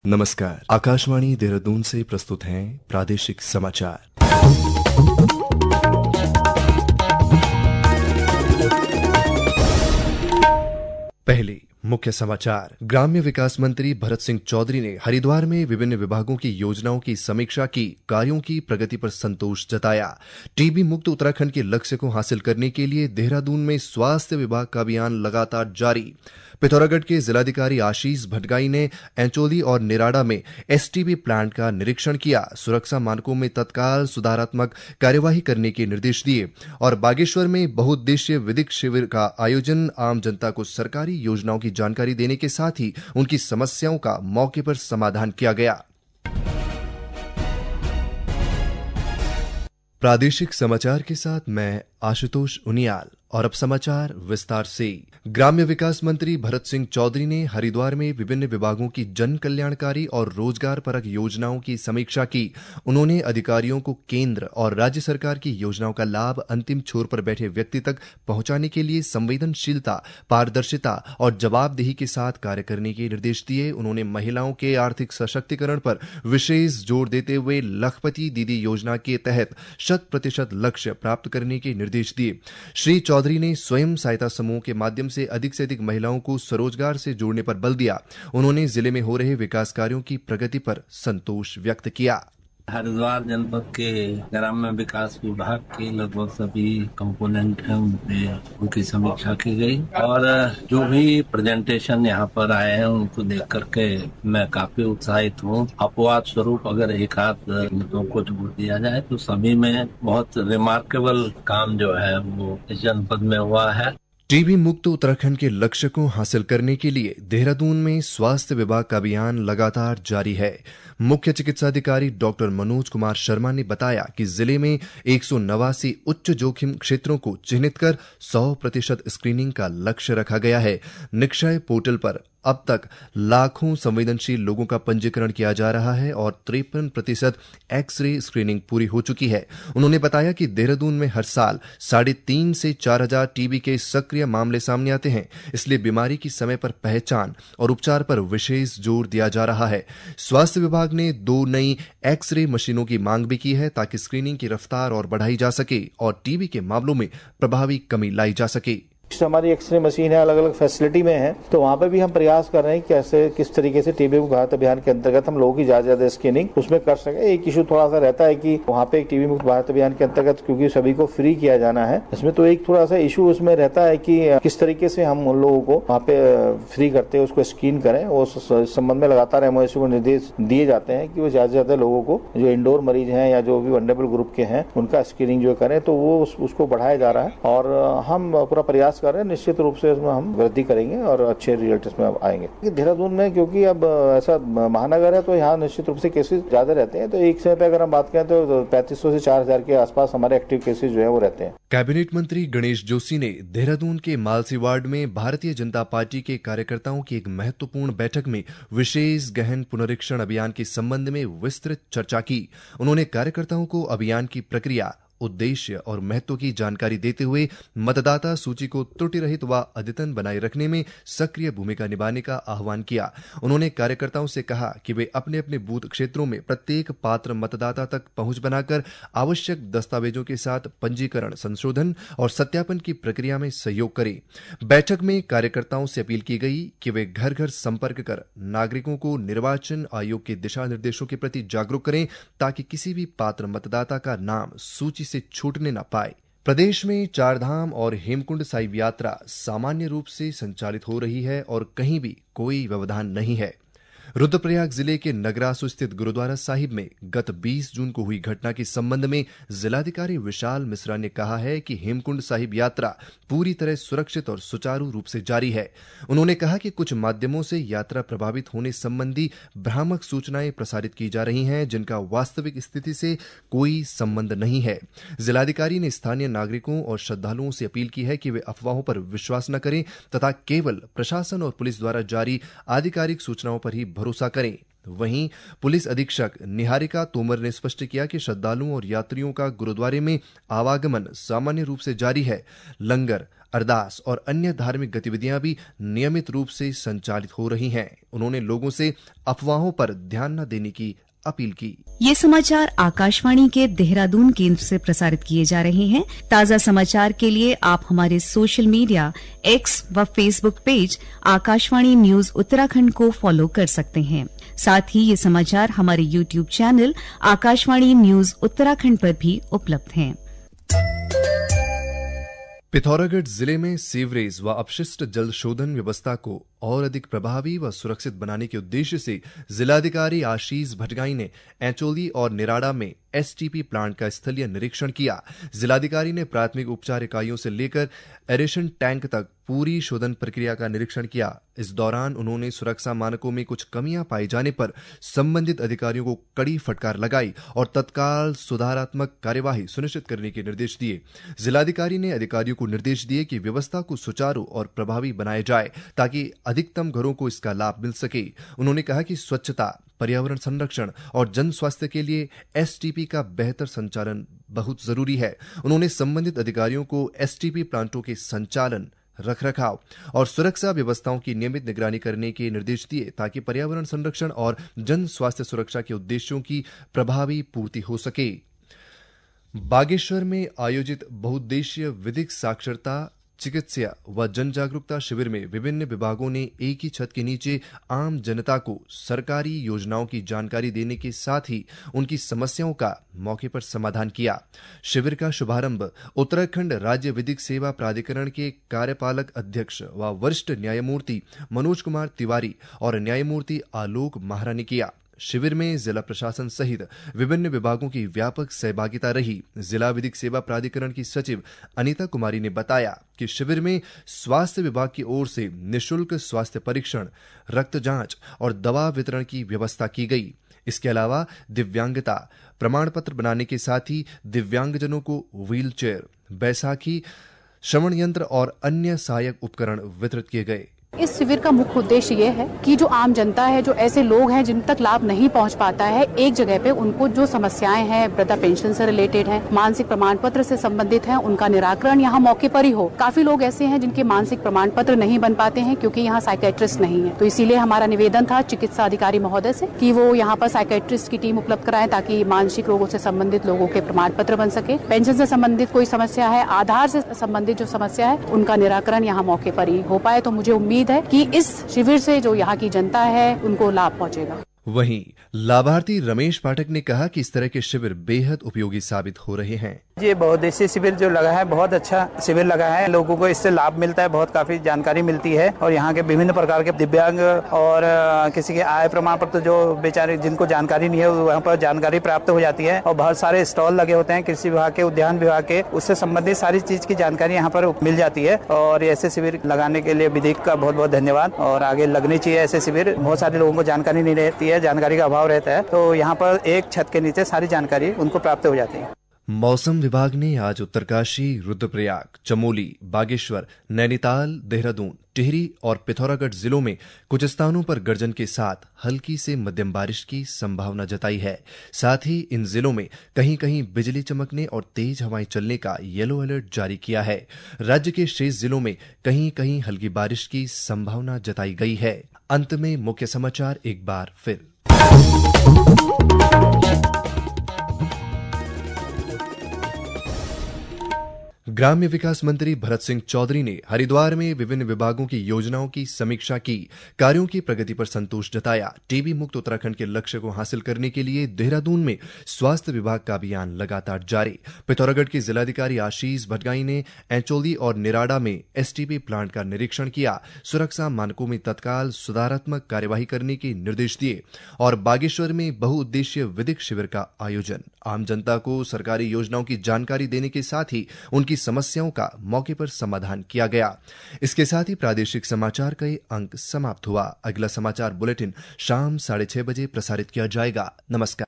नमस्कार। आकाशवाणी देहरादून से प्रस्तुत हैं प्रादेशिक समाचार। पहले मुख्य समाचार। ग्राम्य विकास मंत्री भरत सिंह चौधरी ने हरिद्वार में विभिन्न विभागों की योजनाओं की समीक्षा की, कार्यों की प्रगति पर संतोष जताया। टीबी मुक्त उत्तराखंड के लक्ष्य को हासिल करने के लिए देहरादून में स्वास्थ्य विभाग का अभियान लगातार जारी। पिथौरागढ़ के जिलाधिकारी आशीष भटगाई ने एंचोली और निराड़ा में एसटीबी प्लांट का निरीक्षण किया, सुरक्षा मानकों में तत्काल सुधारात्मक कार्यवाही करने के निर्देश दिए। और बागेश्वर में बहुउद्देशीय विधिक शिविर का आयोजन, आम जनता को सरकारी योजनाओं की जानकारी देने के साथ ही उनकी समस्याओं का मौके पर समाधान किया गया। प्रादेशिक समाचार के साथ मैं आशुतोष उनियाल। और अब समाचार विस्तार से। ग्राम्य विकास मंत्री भरत सिंह चौधरी ने हरिद्वार में विभिन्न विभागों की जन कल्याणकारी और रोजगार परक योजनाओं की समीक्षा की। उन्होंने अधिकारियों को केंद्र और राज्य सरकार की योजनाओं का लाभ अंतिम छोर पर बैठे व्यक्ति तक पहुंचाने के लिए संवेदनशीलता, पारदर्शिता और जवाबदेही के साथ कार्य करने के निर्देश दिए। उन्होंने महिलाओं के आर्थिक सशक्तिकरण पर विशेष जोर देते हुए लखपति दीदी योजना के तहत 100% लक्ष्य प्राप्त करने के निर्देश दिए। श्री चौधरी ने स्वयं सहायता समूह के माध्यम से अधिक महिलाओं को स्वरोजगार से जोड़ने पर बल दिया। उन्होंने जिले में हो रहे विकास कार्यों की प्रगति पर संतोष व्यक्त किया। हरिद्वार जनपद के ग्राम्य विकास विभाग के लगभग सभी कंपोनेंट हैं, उनकी समीक्षा की गई और जो भी प्रेजेंटेशन यहाँ पर आए हैं उनको देख करके मैं काफी उत्साहित हूँ। अपवाद स्वरूप अगर एक आध मुद्दों को जोड़ दिया जाए तो सभी में बहुत रिमार्केबल काम जो है वो इस जनपद में हुआ है। टीबी मुक्त उत्तराखंड के लक्ष्य को हासिल करने के लिए देहरादून में स्वास्थ्य विभाग का अभियान लगातार जारी है। मुख्य चिकित्सा अधिकारी डॉक्टर मनोज कुमार शर्मा ने बताया कि जिले में 189 उच्च जोखिम क्षेत्रों को चिन्हित कर 100% स्क्रीनिंग का लक्ष्य रखा गया है। निक्षय पोर्टल पर अब तक लाखों संवेदनशील लोगों का पंजीकरण किया जा रहा है और 53% एक्सरे स्क्रीनिंग पूरी हो चुकी है। उन्होंने बताया कि देहरादून में हर साल 3,500 से 4,000 टीबी के सक्रिय मामले सामने आते हैं, इसलिए बीमारी की समय पर पहचान और उपचार पर विशेष जोर दिया जा रहा है। स्वास्थ्य विभाग ने 2 नई एक्सरे मशीनों की मांग भी की है ताकि स्क्रीनिंग की रफ्तार और बढ़ाई जा सके और टीबी के मामलों में प्रभावी कमी लाई जा सके। हमारी एक्सरे मशीन है, अलग अलग फैसिलिटी में है, तो वहाँ पे भी हम प्रयास कर रहे हैं कैसे किस तरीके से टीबी मुक्त भारत अभियान के अंतर्गत हम लोगों की ज्यादा स्क्रीनिंग उसमें कर सके। एक इशू थोड़ा सा रहता है कि वहाँ पे टीबी मुक्त भारत अभियान के अंतर्गत क्योंकि सभी को फ्री किया जाना है, इसमें तो एक थोड़ा सा इशू उसमें रहता है कि किस तरीके से हम उन लोगों को वहाँ पे फ्री करते हैं, उसको स्क्रीन करें। उस संबंध में लगातार एमओएससी को निर्देश दिए जाते हैं कि वो ज्यादा लोगों को जो इंडोर मरीज हैं या जो भी वनरेबल ग्रुप के हैं उनका स्क्रीनिंग जो करें, तो वो उसको बढ़ाया जा रहा है और हम पूरा प्रयास कर रहे हैं। निश्चित रूप से इसमें हम वृद्धि करेंगे और अच्छे रिजल्ट इसमें अब आएंगे। देहरादून में क्योंकि अब ऐसा महानगर है तो यहाँ निश्चित रूप से केसेस ज्यादा रहते हैं, तो एक समय पे अगर हम बात करें तो 3,500 से 4,000 के आसपास हमारे एक्टिव केसेस जो है वो रहते हैं। कैबिनेट मंत्री गणेश जोशी ने देहरादून के मालसी वार्ड में भारतीय जनता पार्टी के कार्यकर्ताओं की एक महत्वपूर्ण बैठक में विशेष गहन पुनरीक्षण अभियान के संबंध में विस्तृत चर्चा की। उन्होंने कार्यकर्ताओं को अभियान की प्रक्रिया, उद्देश्य और महत्व की जानकारी देते हुए मतदाता सूची को त्रुटि रहित व अद्यतन बनाए रखने में सक्रिय भूमिका निभाने का आह्वान किया। उन्होंने कार्यकर्ताओं से कहा कि वे अपने अपने बूथ क्षेत्रों में प्रत्येक पात्र मतदाता तक पहुंच बनाकर आवश्यक दस्तावेजों के साथ पंजीकरण, संशोधन और सत्यापन की प्रक्रिया में सहयोग करें। बैठक में कार्यकर्ताओं से अपील की गई कि वे घर घर संपर्क कर नागरिकों को निर्वाचन आयोग के दिशा निर्देशों के प्रति जागरूक करें ताकि किसी भी पात्र मतदाता का नाम सूची से छूटने न पाए। प्रदेश में चारधाम और हेमकुंड साहिब यात्रा सामान्य रूप से संचालित हो रही है और कहीं भी कोई व्यवधान नहीं है। रुद्रप्रयाग जिले के नगरासु स्थित गुरुद्वारा साहिब में गत 20 जून को हुई घटना के संबंध में जिलाधिकारी विशाल मिश्रा ने कहा है कि हेमकुंड साहिब यात्रा पूरी तरह सुरक्षित और सुचारू रूप से जारी है। उन्होंने कहा कि कुछ माध्यमों से यात्रा प्रभावित होने संबंधी भ्रामक सूचनाएं प्रसारित की जा रही हैं जिनका वास्तविक स्थिति से कोई संबंध नहीं है। जिलाधिकारी ने स्थानीय नागरिकों और श्रद्धालुओं से अपील की है कि वे अफवाहों पर विश्वास न करें तथा केवल प्रशासन और पुलिस द्वारा जारी आधिकारिक सूचनाओं पर ही भरोसा करें। वहीं पुलिस अधीक्षक निहारिका तोमर ने स्पष्ट किया कि श्रद्धालुओं और यात्रियों का गुरुद्वारे में आवागमन सामान्य रूप से जारी है। लंगर, अरदास और अन्य धार्मिक गतिविधियां भी नियमित रूप से संचालित हो रही हैं। उन्होंने लोगों से अफवाहों पर ध्यान न देने की अपील की। ये समाचार आकाशवाणी के देहरादून केंद्र से प्रसारित किए जा रहे हैं। ताज़ा समाचार के लिए आप हमारे सोशल मीडिया एक्स व Facebook page Akashvani news Uttarakhand को फॉलो कर सकते हैं। साथ ही ये समाचार हमारे YouTube channel Akashvani news Uttarakhand पर भी उपलब्ध हैं। पिथौरागढ़ जिले में सीवरेज व अपशिष्ट जल शोधन व्यवस्था को और अधिक प्रभावी व सुरक्षित बनाने के उद्देश्य से जिलाधिकारी आशीष भटगाई ने एंचोली और निराड़ा में एसटीपी प्लांट का स्थलीय निरीक्षण किया। जिलाधिकारी ने प्राथमिक उपचार इकाइयों से लेकर एरेशन टैंक तक पूरी शोधन प्रक्रिया का निरीक्षण किया। इस दौरान उन्होंने सुरक्षा मानकों में कुछ कमियां पाए जाने पर संबंधित अधिकारियों को कड़ी फटकार लगाई और तत्काल सुधारात्मक कार्यवाही सुनिश्चित करने के निर्देश दिए। जिलाधिकारी ने अधिकारियों को निर्देश दिए कि व्यवस्था को सुचारू और प्रभावी बनाया जाए ताकि अधिकतम घरों को इसका लाभ मिल सके। उन्होंने कहा कि स्वच्छता, पर्यावरण संरक्षण और जन स्वास्थ्य के लिए एसटीपी का बेहतर संचालन बहुत जरूरी है। उन्होंने संबंधित अधिकारियों को एसटीपी प्लांटों के संचालन, रखरखाव और सुरक्षा व्यवस्थाओं की नियमित निगरानी करने के निर्देश दिए ताकि पर्यावरण संरक्षण और जन स्वास्थ्य सुरक्षा के उद्देश्यों की प्रभावी पूर्ति हो सके। बागेश्वर में आयोजित बहुउद्देशीय विधिक साक्षरता, चिकित्सा व जन जागरूकता शिविर में विभिन्न विभागों ने एक ही छत के नीचे आम जनता को सरकारी योजनाओं की जानकारी देने के साथ ही उनकी समस्याओं का मौके पर समाधान किया। शिविर का शुभारंभ उत्तराखंड राज्य विधिक सेवा प्राधिकरण के कार्यपालक अध्यक्ष व वरिष्ठ न्यायमूर्ति मनोज कुमार तिवारी और न्यायमूर्ति आलोक महारा ने किया। शिविर में जिला प्रशासन सहित विभिन्न विभागों की व्यापक सहभागिता रही। जिला विधिक सेवा प्राधिकरण की सचिव अनीता कुमारी ने बताया कि शिविर में स्वास्थ्य विभाग की ओर से निःशुल्क स्वास्थ्य परीक्षण, रक्त जांच और दवा वितरण की व्यवस्था की गई। इसके अलावा दिव्यांगता प्रमाण पत्र बनाने के साथ ही दिव्यांगजनों को व्हील चेयर, बैसाखी, श्रवण यंत्र और अन्य सहायक उपकरण वितरित किए गए। इस शिविर का मुख्य उद्देश्य ये है कि जो आम जनता है, जो ऐसे लोग हैं जिन तक लाभ नहीं पहुंच पाता है, एक जगह पे उनको जो समस्याएं हैं, वृद्धा पेंशन से रिलेटेड है, मानसिक प्रमाण पत्र से संबंधित है, उनका निराकरण यहाँ मौके पर ही हो। काफी लोग ऐसे हैं जिनके मानसिक प्रमाण पत्र नहीं बन पाते हैं क्योंकि यहाँ साइकेट्रिस्ट नहीं है। तो इसीलिए हमारा निवेदन था चिकित्सा अधिकारी महोदय से कि वो यहाँ पर साइकेट्रिस्ट की टीम उपलब्ध कराएं ताकि मानसिक रोगों से संबंधित लोगों के प्रमाण पत्र बन सके। पेंशन से संबंधित कोई समस्या है, आधार से संबंधित जो समस्या है, उनका निराकरण यहाँ मौके पर ही हो पाए। तो मुझे उम्मीद है कि इस शिविर से जो यहाँ की जनता है उनको लाभ पहुंचेगा। वहीं लाभार्थी रमेश पाठक ने कहा कि इस तरह के शिविर बेहद उपयोगी साबित हो रहे हैं। ये बहुउद्देशीय शिविर जो लगा है, बहुत अच्छा शिविर लगा है। लोगों को इससे लाभ मिलता है, बहुत काफी जानकारी मिलती है और यहाँ के विभिन्न प्रकार के दिव्यांग और किसी के आय प्रमाण पत्र जो बेचारे जिनको जानकारी नहीं है वहाँ पर जानकारी प्राप्त हो जाती है। और बहुत सारे स्टॉल लगे होते हैं कृषि विभाग के, उद्यान विभाग के, उससे संबंधित सारी चीज की जानकारी यहाँ पर मिल जाती है। और ऐसे शिविर लगाने के लिए विधिक का बहुत बहुत धन्यवाद। और आगे लगने चाहिए ऐसे शिविर। बहुत सारे लोगों को जानकारी नहीं रहती है, जानकारी का अभाव रहता है, तो यहाँ पर एक छत के नीचे सारी जानकारी उनको प्राप्त हो जाती है। मौसम विभाग ने आज उत्तरकाशी, रुद्रप्रयाग, चमोली, बागेश्वर, नैनीताल, देहरादून, टिहरी और पिथौरागढ़ जिलों में कुछ स्थानों पर गर्जन के साथ हल्की से मध्यम बारिश की संभावना जताई है। साथ ही इन जिलों में कहीं कहीं बिजली चमकने और तेज हवाएं चलने का येलो अलर्ट जारी किया है। राज्य के शेष जिलों में कहीं कहीं हल्की बारिश की संभावना जताई गई है। अंत में मुख्य समाचार एक बार फिर। ग्राम्य विकास मंत्री भरत सिंह चौधरी ने हरिद्वार में विभिन्न विभागों की योजनाओं की समीक्षा की, कार्यों की प्रगति पर संतोष जताया। टीबी मुक्त उत्तराखंड के लक्ष्य को हासिल करने के लिए देहरादून में स्वास्थ्य विभाग का अभियान लगातार जारी। पिथौरागढ़ के जिलाधिकारी आशीष भटगाई ने एंचोली और निराड़ा में एसटीपी प्लांट का निरीक्षण किया, सुरक्षा मानकों में तत्काल सुधारात्मक कार्यवाही करने के निर्देश दिए। और बागेश्वर में बहुउद्देशीय विधिक शिविर का आयोजन, आम जनता को सरकारी योजनाओं की जानकारी देने के साथ ही उनकी समस्याओं का मौके पर समाधान किया गया। इसके साथ ही प्रादेशिक समाचार का ये अंक समाप्त हुआ। अगला समाचार बुलेटिन शाम 6:30 बजे प्रसारित किया जाएगा। नमस्कार।